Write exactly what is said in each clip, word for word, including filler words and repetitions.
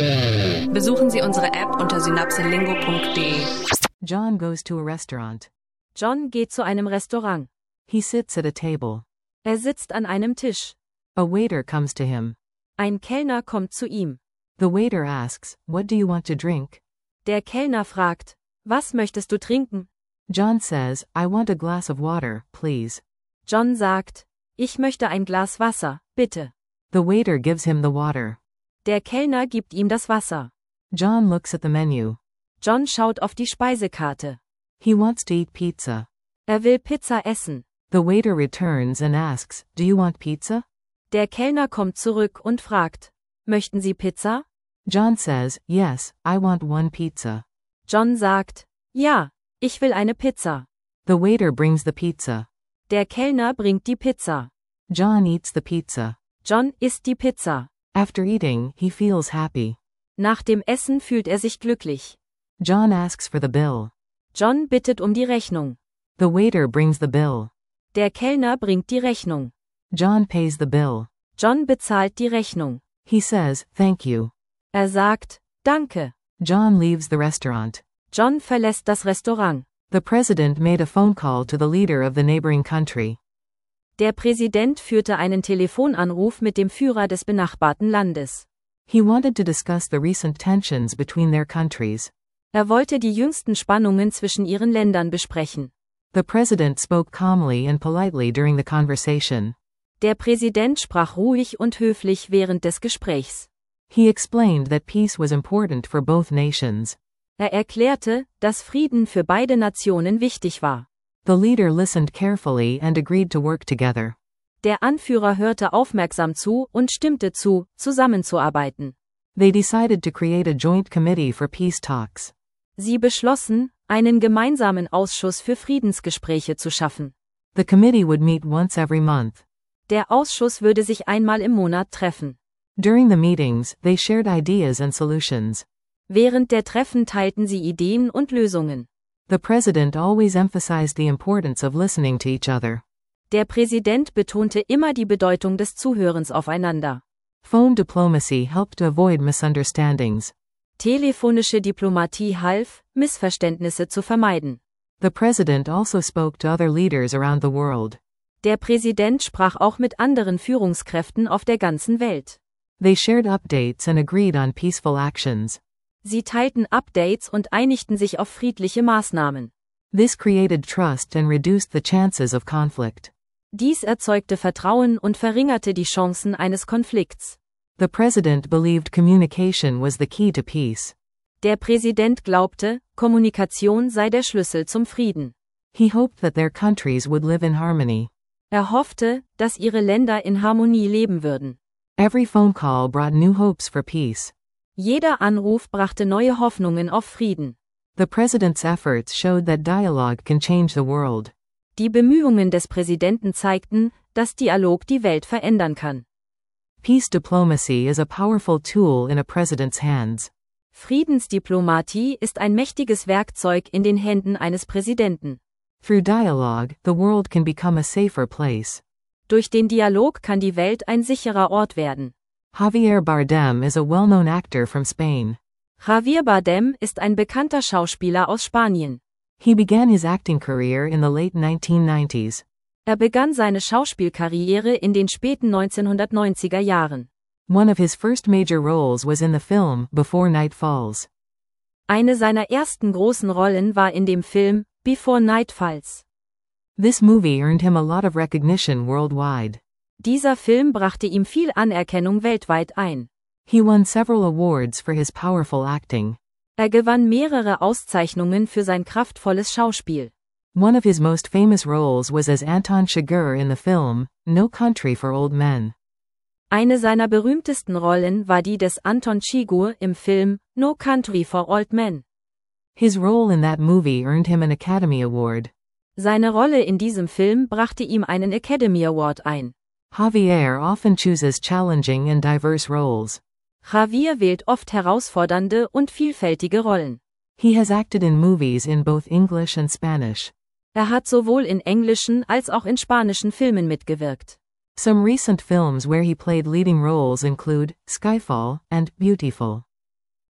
Besuchen Sie unsere App unter synapselingo punkt de. John goes to a restaurant. John geht zu einem Restaurant. He sits at a table. Er sitzt an einem Tisch. A waiter comes to him. Ein Kellner kommt zu ihm. The waiter asks, "What do you want to drink?" Der Kellner fragt, was möchtest du trinken? John says, "I want a glass of water, please." John sagt, ich möchte ein Glas Wasser, bitte. The waiter gives him the water. Der Kellner gibt ihm das Wasser. John looks at the menu. John schaut auf die Speisekarte. He wants to eat pizza. Er will Pizza essen. The waiter returns and asks, "Do you want pizza?" Der Kellner kommt zurück und fragt, möchten Sie Pizza? John says, "Yes, I want one pizza." John sagt, ja, ich will eine Pizza. The waiter brings the pizza. Der Kellner bringt die Pizza. John eats the pizza. John isst die Pizza. After eating, he feels happy. Nach dem Essen fühlt er sich glücklich. John asks for the bill. John bittet um die Rechnung. The waiter brings the bill. Der Kellner bringt die Rechnung. John pays the bill. John bezahlt die Rechnung. He says, "Thank you." Er sagt, danke. John leaves the restaurant. John verlässt das Restaurant. The president made a phone call to the leader of the neighboring country. Der Präsident führte einen Telefonanruf mit dem Führer des benachbarten Landes. He wanted to discuss the recent tensions between their countries. Er wollte die jüngsten Spannungen zwischen ihren Ländern besprechen. The president spoke calmly and politely during the conversation. Der Präsident sprach ruhig und höflich während des Gesprächs. He explained that peace was important for both nations. Er erklärte, dass Frieden für beide Nationen wichtig war. The leader listened carefully and agreed to work together. Der Anführer hörte aufmerksam zu und stimmte zu, zusammenzuarbeiten. They decided to create a joint committee for peace talks. Sie beschlossen, einen gemeinsamen Ausschuss für Friedensgespräche zu schaffen. The committee would meet once every month. Der Ausschuss würde sich einmal im Monat treffen. During the meetings, they shared ideas and solutions. Während der Treffen teilten sie Ideen und Lösungen. The president always emphasized the importance of listening to each other. Der Präsident betonte immer die Bedeutung des Zuhörens aufeinander. Phone diplomacy helped to avoid misunderstandings. Telefonische Diplomatie half, Missverständnisse zu vermeiden. The president also spoke to other leaders around the world. Der Präsident sprach auch mit anderen Führungskräften auf der ganzen Welt. They shared updates and agreed on peaceful actions. Sie teilten Updates und einigten sich auf friedliche Maßnahmen. This created trust and reduced the chances of conflict. Dies erzeugte Vertrauen und verringerte die Chancen eines Konflikts. The president believed communication was the key to peace. Der Präsident glaubte, Kommunikation sei der Schlüssel zum Frieden. He hoped that their countries would live in harmony. Er hoffte, dass ihre Länder in Harmonie leben würden. Every phone call brought new hopes for peace. Jeder Anruf brachte neue Hoffnungen auf Frieden. The president's efforts showed that dialogue can change the world. Die Bemühungen des Präsidenten zeigten, dass Dialog die Welt verändern kann. Peace diplomacy is a powerful tool in a president's hands. Friedensdiplomatie ist ein mächtiges Werkzeug in den Händen eines Präsidenten. Through dialogue, the world can become a safer place. Durch den Dialog kann die Welt ein sicherer Ort werden. Javier Bardem is a well-known actor from Spain. Javier Bardem ist ein bekannter Schauspieler aus Spanien. He began his acting career in the late nineteen nineties. Er begann seine Schauspielkarriere in den späten neunzehnhundertneunziger Jahren. One of his first major roles was in the film Before Night Falls. Eine seiner ersten großen Rollen war in dem Film Before Night Falls. This movie earned him a lot of recognition worldwide. Dieser Film brachte ihm viel Anerkennung weltweit ein. He won several awards for his powerful acting. Er gewann mehrere Auszeichnungen für sein kraftvolles Schauspiel. One of his most famous roles was as Anton Chigurh in the film No Country for Old Men. Eine seiner berühmtesten Rollen war die des Anton Chigurh im Film No Country for Old Men. His role in that movie earned him an Academy Award. Seine Rolle in diesem Film brachte ihm einen Academy Award ein. Javier often chooses challenging and diverse roles. Javier wählt oft herausfordernde und vielfältige Rollen. He has acted in movies in both English and Spanish. Er hat sowohl in englischen als auch in spanischen Filmen mitgewirkt. Some recent films where he played leading roles include Skyfall and Beautiful.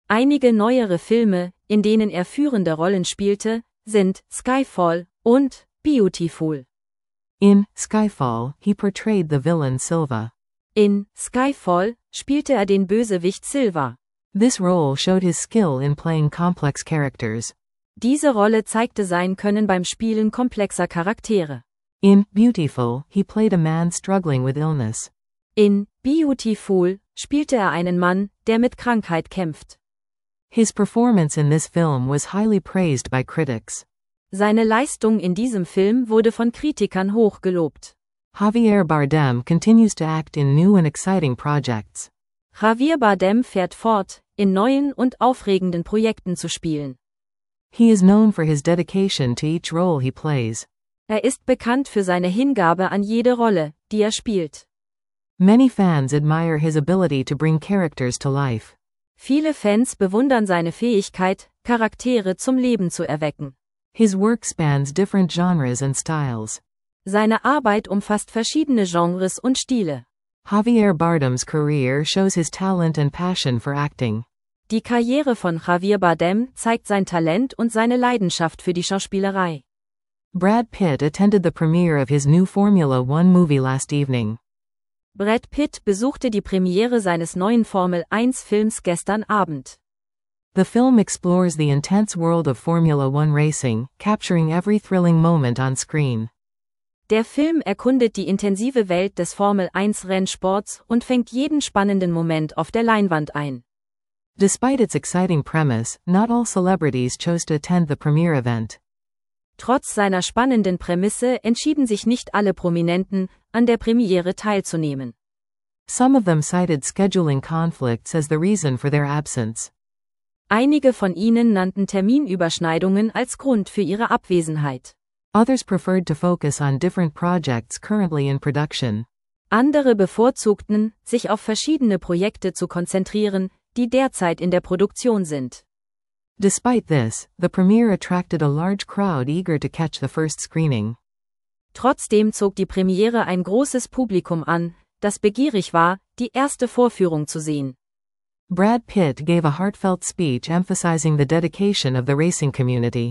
Einige neuere Filme, in denen er führende Rollen spielte, sind Skyfall und Beautiful. In Skyfall, he portrayed the villain Silva. In Skyfall spielte er den Bösewicht Silva. This role showed his skill in playing complex characters. Diese Rolle zeigte sein Können beim Spielen komplexer Charaktere. In Beautiful, he played a man struggling with illness. In Beautiful spielte er einen Mann, der mit Krankheit kämpft. His performance in this film was highly praised by critics. Seine Leistung in diesem Film wurde von Kritikern hoch gelobt. Javier Bardem continues to act in new and exciting projects. Javier Bardem fährt fort, in neuen und aufregenden Projekten zu spielen. He is known for his dedication to each role he plays. Er ist bekannt für seine Hingabe an jede Rolle, die er spielt. Many fans admire his ability to bring characters to life. Viele Fans bewundern seine Fähigkeit, Charaktere zum Leben zu erwecken. His work spans different genres and styles. Seine Arbeit umfasst verschiedene Genres und Stile. Javier Bardem's career shows his talent and passion for acting. Die Karriere von Javier Bardem zeigt sein Talent und seine Leidenschaft für die Schauspielerei. Brad Pitt attended the premiere of his new Formula One movie last evening. Brad Pitt besuchte die Premiere seines neuen Formel eins Films gestern Abend. The film explores the intense world of Formula One racing, capturing every thrilling moment on screen. Der Film erkundet die intensive Welt des Formel eins Rennsports und fängt jeden spannenden Moment auf der Leinwand ein. Despite its exciting premise, not all celebrities chose to attend the premiere event. Trotz seiner spannenden Prämisse entschieden sich nicht alle Prominenten, an der Premiere teilzunehmen. Some of them cited scheduling conflicts as the reason for their absence. Einige von ihnen nannten Terminüberschneidungen als Grund für ihre Abwesenheit. Others preferred to focus on different projects currently in production. Andere bevorzugten, sich auf verschiedene Projekte zu konzentrieren, die derzeit in der Produktion sind. Despite this, the premiere attracted a large crowd eager to catch the first screening. Trotzdem zog die Premiere ein großes Publikum an, das begierig war, die erste Vorführung zu sehen. Brad Pitt gave a heartfelt speech emphasizing the dedication of the racing community.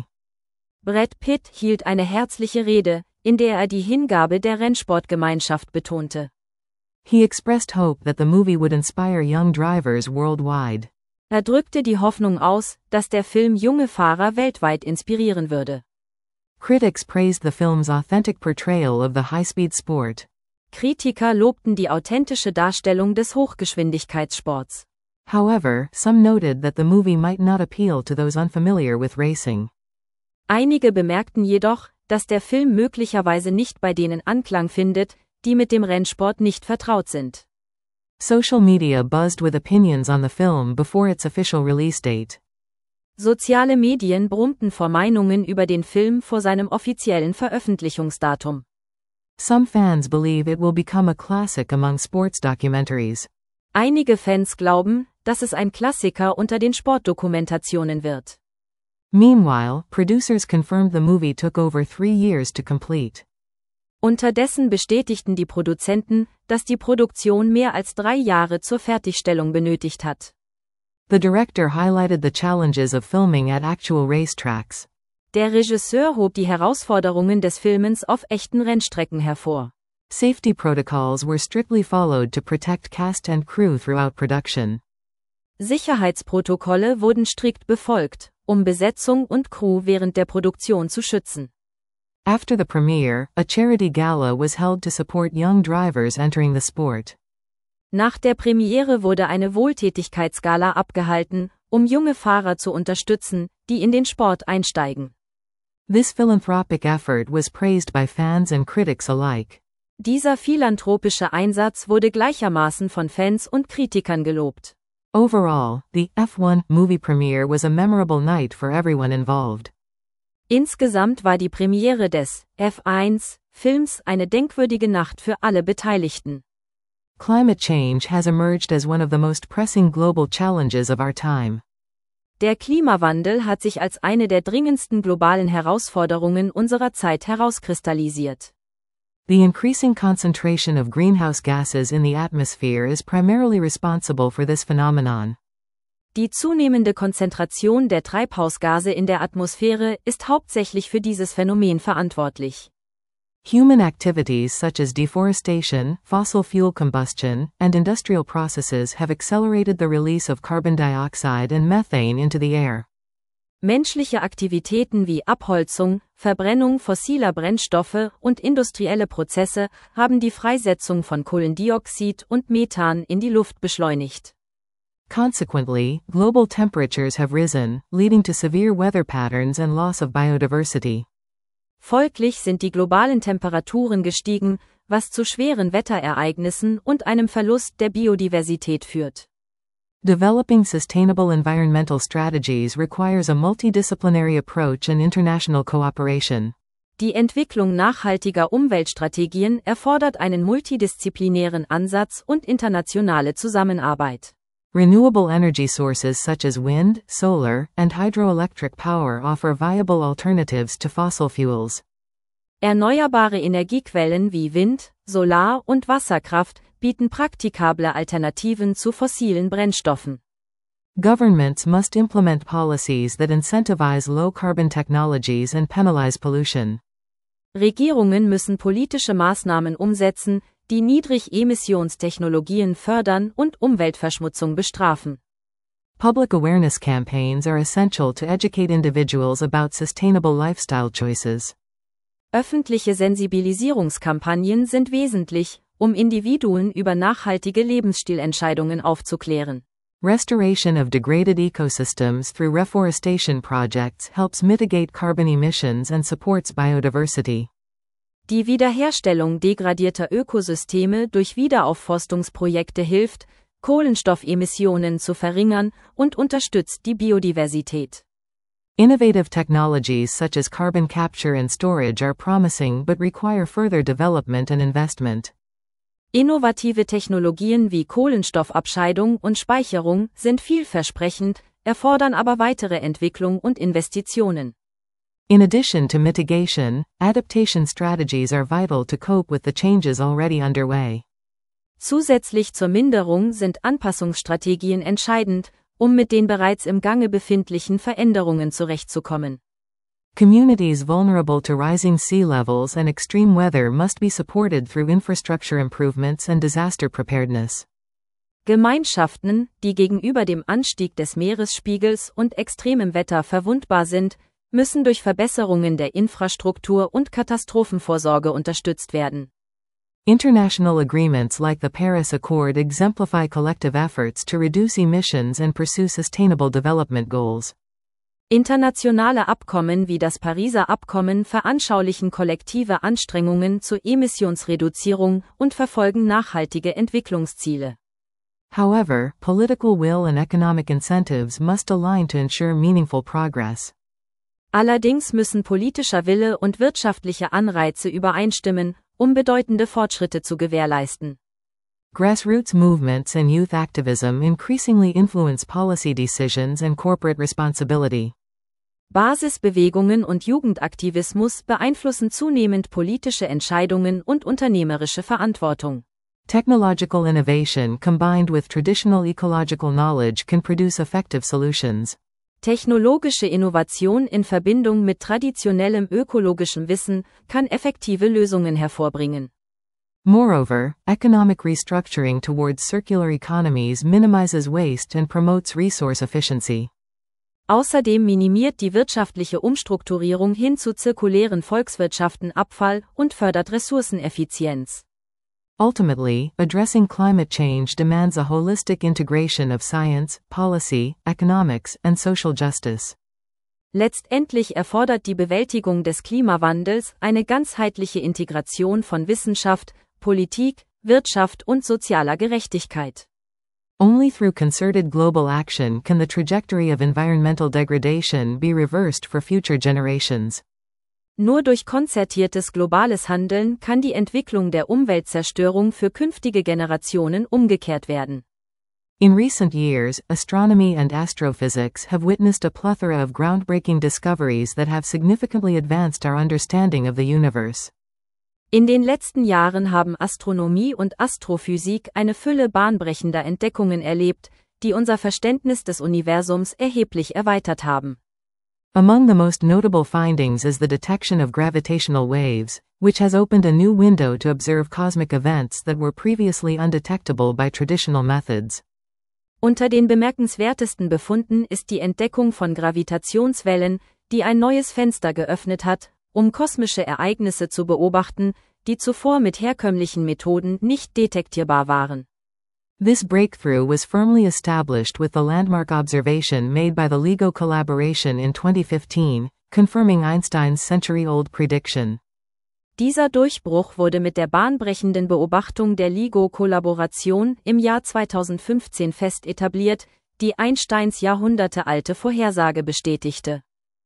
Brad Pitt hielt eine herzliche Rede, in der er die Hingabe der Rennsportgemeinschaft betonte. He expressed hope that the movie would inspire young drivers worldwide. Er drückte die Hoffnung aus, dass der Film junge Fahrer weltweit inspirieren würde. Critics praised the film's authentic portrayal of the high-speed sport. Kritiker lobten die authentische Darstellung des Hochgeschwindigkeitssports. However, some noted that the movie might not appeal to those unfamiliar with racing. Einige bemerkten jedoch, dass der Film möglicherweise nicht bei denen Anklang findet, die mit dem Rennsport nicht vertraut sind. Social media buzzed with opinions on the film before its official release date. Soziale Medien brummten vor Meinungen über den Film vor seinem offiziellen Veröffentlichungsdatum. Some fans believe it will become a classic among sports documentaries. Einige Fans glauben, dass es ein Klassiker unter den Sportdokumentationen wird. Meanwhile, producers confirmed the movie took over three years to complete. Unterdessen bestätigten die Produzenten, dass die Produktion mehr als drei Jahre zur Fertigstellung benötigt hat. The director highlighted the challenges of filming at actual racetracks. Der Regisseur hob die Herausforderungen des Filmens auf echten Rennstrecken hervor. Safety protocols were strictly followed to protect cast and crew throughout production. Sicherheitsprotokolle wurden strikt befolgt, um Besetzung und Crew während der Produktion zu schützen. After the premiere, a charity gala was held to support young drivers entering the sport. Nach der Premiere wurde eine Wohltätigkeitsgala abgehalten, um junge Fahrer zu unterstützen, die in den Sport einsteigen. This philanthropic effort was praised by fans and critics alike. Dieser philanthropische Einsatz wurde gleichermaßen von Fans und Kritikern gelobt. Overall, the F one movie premiere was a memorable night for everyone involved. Insgesamt war die Premiere des F eins Films eine denkwürdige Nacht für alle Beteiligten. Climate change has emerged as one of the most pressing global challenges of our time. Der Klimawandel hat sich als eine der dringendsten globalen Herausforderungen unserer Zeit herauskristallisiert. The increasing concentration of greenhouse gases in the atmosphere is primarily responsible for this phenomenon. Die zunehmende Konzentration der Treibhausgase in der Atmosphäre ist hauptsächlich für dieses Phänomen verantwortlich. Human activities such as deforestation, fossil fuel combustion, and industrial processes have accelerated the release of carbon dioxide and methane into the air. Menschliche Aktivitäten wie Abholzung, Verbrennung fossiler Brennstoffe und industrielle Prozesse haben die Freisetzung von Kohlendioxid und Methan in die Luft beschleunigt. Consequently, global temperatures have risen, leading to severe weather patterns and loss of biodiversity. Folglich sind die globalen Temperaturen gestiegen, was zu schweren Wetterereignissen und einem Verlust der Biodiversität führt. Developing sustainable environmental strategies requires a multidisciplinary approach and international cooperation. Die Entwicklung nachhaltiger Umweltstrategien erfordert einen multidisziplinären Ansatz und internationale Zusammenarbeit. Renewable energy sources such as wind, solar, and hydroelectric power offer viable alternatives to fossil fuels. Erneuerbare Energiequellen wie Wind, Solar- und Wasserkraft bieten praktikable Alternativen zu fossilen Brennstoffen. Governments must implement policies that incentivize low-carbon technologies and penalize pollution. Regierungen müssen politische Maßnahmen umsetzen, die Niedrigemissionstechnologien fördern und Umweltverschmutzung bestrafen. Public awareness campaigns are essential to educate individuals about sustainable lifestyle choices. Öffentliche Sensibilisierungskampagnen sind wesentlich, um Individuen über nachhaltige Lebensstilentscheidungen aufzuklären. Restoration of degraded ecosystems through reforestation projects helps mitigate carbon emissions and supports biodiversity. Die Wiederherstellung degradierter Ökosysteme durch Wiederaufforstungsprojekte hilft, Kohlenstoffemissionen zu verringern und unterstützt die Biodiversität. Innovative technologies such as carbon capture and storage are promising but require further development and investment. Innovative Technologien wie Kohlenstoffabscheidung und Speicherung sind vielversprechend, erfordern aber weitere Entwicklung und Investitionen. In addition to mitigation, adaptation strategies are vital to cope with the changes already underway. Zusätzlich zur Minderung sind Anpassungsstrategien entscheidend, um mit den bereits im Gange befindlichen Veränderungen zurechtzukommen. Communities vulnerable to rising sea levels and extreme weather must be supported through infrastructure improvements and disaster preparedness. Gemeinschaften, die gegenüber dem Anstieg des Meeresspiegels und extremem Wetter verwundbar sind, müssen durch Verbesserungen der Infrastruktur und Katastrophenvorsorge unterstützt werden. International agreements like the Paris Accord exemplify collective efforts to reduce emissions and pursue sustainable development goals. Internationale Abkommen wie das Pariser Abkommen veranschaulichen kollektive Anstrengungen zur Emissionsreduzierung und verfolgen nachhaltige Entwicklungsziele. However, political will and economic incentives must align to ensure meaningful progress. Allerdings müssen politischer Wille und wirtschaftliche Anreize übereinstimmen, um bedeutende Fortschritte zu gewährleisten. Grassroots movements and youth activism increasingly influence policy decisions and corporate responsibility. Basisbewegungen und Jugendaktivismus beeinflussen zunehmend politische Entscheidungen und unternehmerische Verantwortung. Technological innovation combined with traditional ecological knowledge can produce effective solutions. Technologische Innovation in Verbindung mit traditionellem ökologischem Wissen kann effektive Lösungen hervorbringen. Moreover, economic restructuring towards circular economies minimizes waste and promotes resource efficiency. Außerdem minimiert die wirtschaftliche Umstrukturierung hin zu zirkulären Volkswirtschaften Abfall und fördert Ressourceneffizienz. Ultimately, addressing climate change demands a holistic integration of science, policy, economics, and social justice. Letztendlich erfordert die Bewältigung des Klimawandels eine ganzheitliche Integration von Wissenschaft, Politik, Wirtschaft und sozialer Gerechtigkeit. Only through concerted global action can the trajectory of environmental degradation be reversed for future generations. Nur durch konzertiertes globales Handeln kann die Entwicklung der Umweltzerstörung für künftige Generationen umgekehrt werden. In recent years, astronomy and astrophysics have witnessed a plethora of groundbreaking discoveries that have significantly advanced our understanding of the universe. In den letzten Jahren haben Astronomie und Astrophysik eine Fülle bahnbrechender Entdeckungen erlebt, die unser Verständnis des Universums erheblich erweitert haben. Among the most notable findings is the detection of gravitational waves, which has opened a new window to observe cosmic events that were previously undetectable by traditional methods. Unter den bemerkenswertesten Befunden ist die Entdeckung von Gravitationswellen, die ein neues Fenster geöffnet hat, um kosmische Ereignisse zu beobachten, die zuvor mit herkömmlichen Methoden nicht detektierbar waren. This breakthrough was firmly established with the landmark observation made by the LIGO collaboration in twenty fifteen, confirming Einstein's century-old prediction. Dieser Durchbruch wurde mit der bahnbrechenden Beobachtung der LIGO-Kollaboration im Jahr zweitausendfünfzehn fest etabliert, die Einsteins jahrhundertealte Vorhersage bestätigte.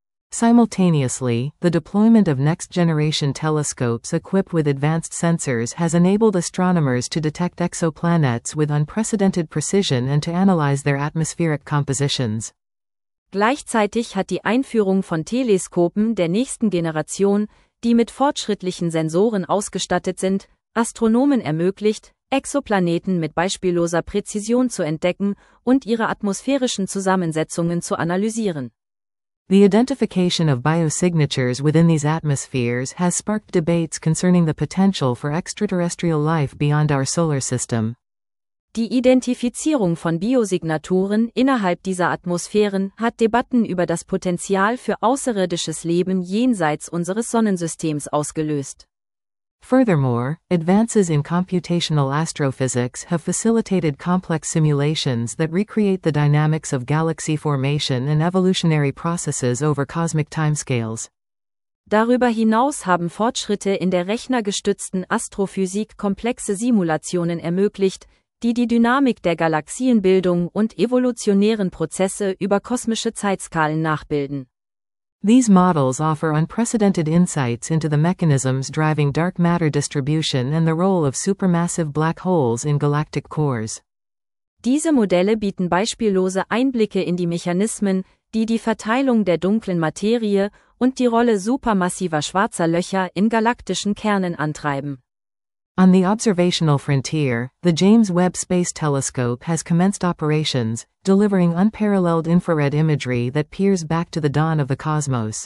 Simultaneously, the deployment of next-generation telescopes equipped with advanced sensors has enabled astronomers to detect exoplanets with unprecedented precision and to analyze their atmospheric compositions. Gleichzeitig hat die Einführung von Teleskopen der nächsten Generation, die mit fortschrittlichen Sensoren ausgestattet sind, Astronomen ermöglicht, Exoplaneten mit beispielloser Präzision zu entdecken und ihre atmosphärischen Zusammensetzungen zu analysieren. The identification of biosignatures within these atmospheres has sparked debates concerning the potential for extraterrestrial life beyond our solar system. Die Identifizierung von Biosignaturen innerhalb dieser Atmosphären hat Debatten über das Potenzial für außerirdisches Leben jenseits unseres Sonnensystems ausgelöst. Furthermore, advances in computational astrophysics have facilitated complex simulations that recreate the dynamics of galaxy formation and evolutionary processes over cosmic timescales. Darüber hinaus haben Fortschritte in der rechnergestützten Astrophysik komplexe Simulationen ermöglicht, die die Dynamik der Galaxienbildung und evolutionären Prozesse über kosmische Zeitskalen nachbilden. These models offer unprecedented insights into the mechanisms driving dark matter distribution and the role of supermassive black holes in galactic cores. Diese Modelle bieten beispiellose Einblicke in die Mechanismen, die die Verteilung der dunklen Materie und die Rolle supermassiver schwarzer Löcher in galaktischen Kernen antreiben. On the observational frontier, the James Webb Space Telescope has commenced operations, delivering unparalleled infrared imagery that peers back to the dawn of the cosmos.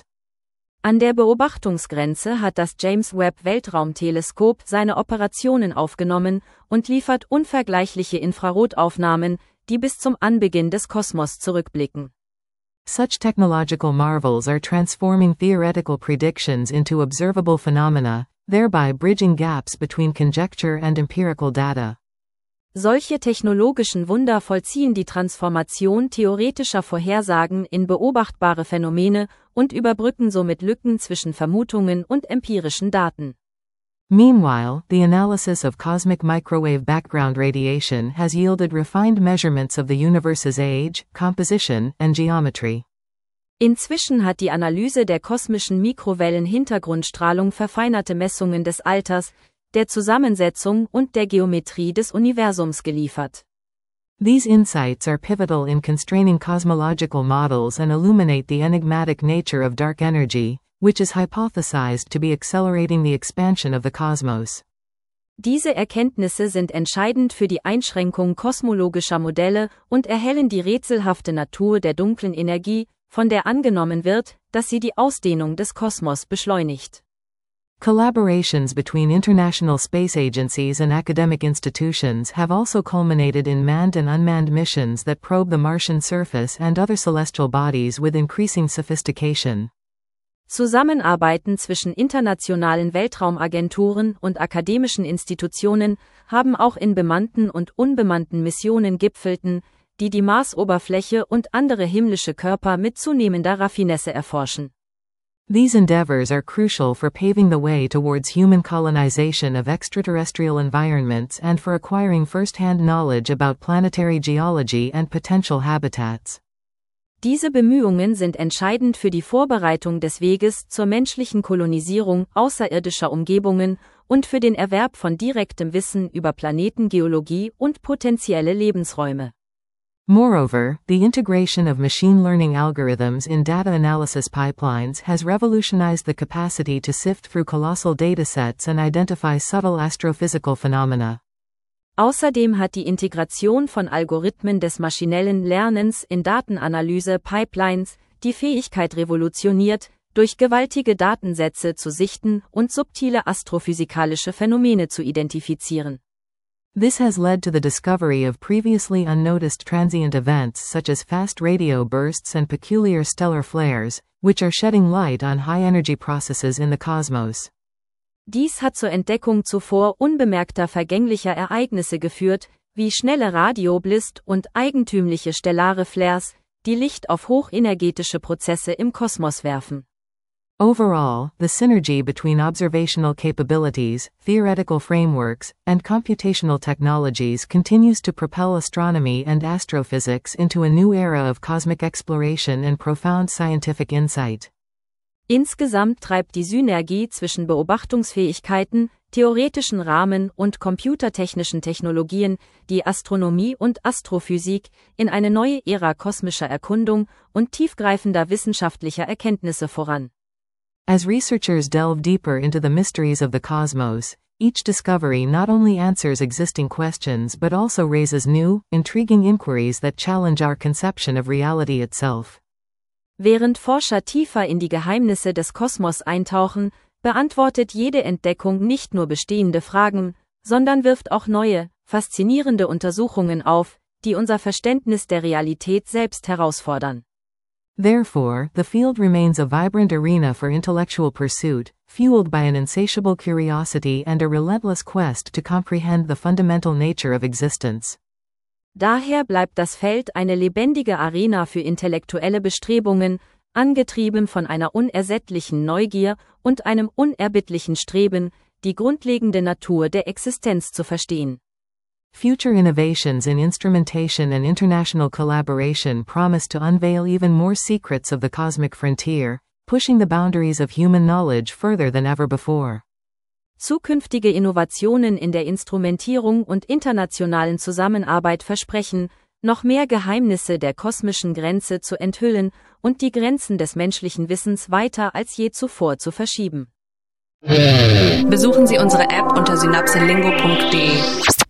An der Beobachtungsgrenze hat das James Webb Weltraumteleskop seine Operationen aufgenommen und liefert unvergleichliche Infrarotaufnahmen, die bis zum Anbeginn des Kosmos zurückblicken. Such technological marvels are transforming theoretical predictions into observable phenomena, thereby bridging gaps between conjecture and empirical data. Solche technologischen Wunder vollziehen die Transformation theoretischer Vorhersagen in beobachtbare Phänomene und überbrücken somit Lücken zwischen Vermutungen und empirischen Daten. Meanwhile, the analysis of cosmic microwave background radiation has yielded refined measurements of the universe's age, composition, and geometry. Inzwischen hat die Analyse der kosmischen Mikrowellen-Hintergrundstrahlung verfeinerte Messungen des Alters, der Zusammensetzung und der Geometrie des Universums geliefert. These insights are pivotal in constraining cosmological models and illuminate the enigmatic nature of dark energy, which is hypothesized to be accelerating the expansion of the cosmos. Diese Erkenntnisse sind entscheidend für die Einschränkung kosmologischer Modelle und erhellen die rätselhafte Natur der dunklen Energie, von der angenommen wird, dass sie die Ausdehnung des Kosmos beschleunigt. Collaborations between international space agencies and academic institutions have also culminated in manned and unmanned missions that probe the Martian surface and other celestial bodies with increasing sophistication. Zusammenarbeiten zwischen internationalen Weltraumagenturen und akademischen Institutionen haben auch in bemannten und unbemannten Missionen gipfelten, die die Marsoberfläche und andere himmlische Körper mit zunehmender Raffinesse erforschen. These endeavors are crucial for paving the way towards human colonization of extraterrestrial environments and for acquiring first-hand knowledge about planetary geology and potential habitats. Diese Bemühungen sind entscheidend für die Vorbereitung des Weges zur menschlichen Kolonisierung außerirdischer Umgebungen und für den Erwerb von direktem Wissen über Planetengeologie und potenzielle Lebensräume. Moreover, the integration of machine learning algorithms in data analysis pipelines has revolutionized the capacity to sift through colossal datasets and identify subtle astrophysical phenomena. Außerdem hat die Integration von Algorithmen des maschinellen Lernens in Datenanalyse-Pipelines die Fähigkeit revolutioniert, durch gewaltige Datensätze zu sichten und subtile astrophysikalische Phänomene zu identifizieren. This has led to the discovery of previously unnoticed transient events such as fast radio bursts and peculiar stellar flares, which are shedding light on high-energy processes in the cosmos. Dies hat zur Entdeckung zuvor unbemerkter vergänglicher Ereignisse geführt, wie schnelle Radioblist und eigentümliche stellare Flares, die Licht auf hochenergetische Prozesse im Kosmos werfen. Overall, the synergy between observational capabilities, theoretical frameworks, and computational technologies continues to propel astronomy and astrophysics into a new era of cosmic exploration and profound scientific insight. Insgesamt treibt die Synergie zwischen Beobachtungsfähigkeiten, theoretischen Rahmen und computertechnischen Technologien die Astronomie und Astrophysik in eine neue Ära kosmischer Erkundung und tiefgreifender wissenschaftlicher Erkenntnisse voran. As researchers delve deeper into the mysteries of the cosmos, each discovery not only answers existing questions but also raises new, intriguing inquiries that challenge our conception of reality itself. Während Forscher tiefer in die Geheimnisse des Kosmos eintauchen, beantwortet jede Entdeckung nicht nur bestehende Fragen, sondern wirft auch neue, faszinierende Untersuchungen auf, die unser Verständnis der Realität selbst herausfordern. Therefore, the field remains a vibrant arena for intellectual pursuit, fueled by an insatiable curiosity and a relentless quest to comprehend the fundamental nature of existence. Daher bleibt das Feld eine lebendige Arena für intellektuelle Bestrebungen, angetrieben von einer unersättlichen Neugier und einem unerbittlichen Streben, die grundlegende Natur der Existenz zu verstehen. Future innovations in instrumentation and international collaboration promise to unveil even more secrets of the cosmic frontier, pushing the boundaries of human knowledge further than ever before. Zukünftige Innovationen in der Instrumentierung und internationalen Zusammenarbeit versprechen, noch mehr Geheimnisse der kosmischen Grenze zu enthüllen und die Grenzen des menschlichen Wissens weiter als je zuvor zu verschieben. Besuchen Sie unsere App unter synapselingo punkt de.